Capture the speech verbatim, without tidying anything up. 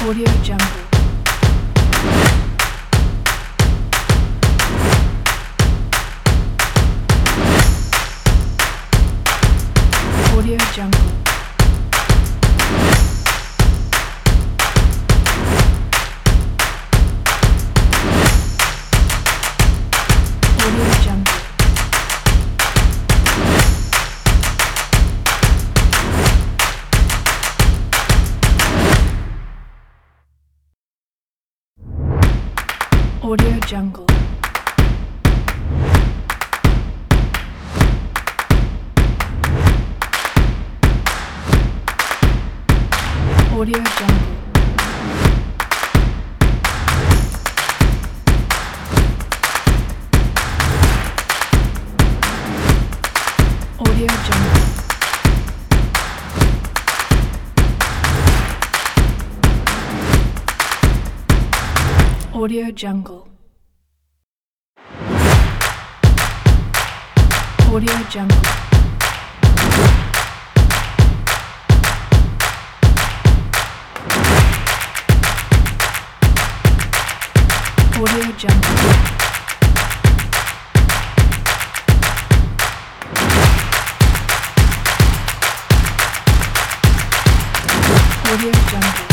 Audio Jungle. Audio Jungle. Audio Jungle. Audio Jungle. Audio Jungle. Audio Jungle. Audio Jungle. Audio Jungle. Audio Jungle. Audio Jungle.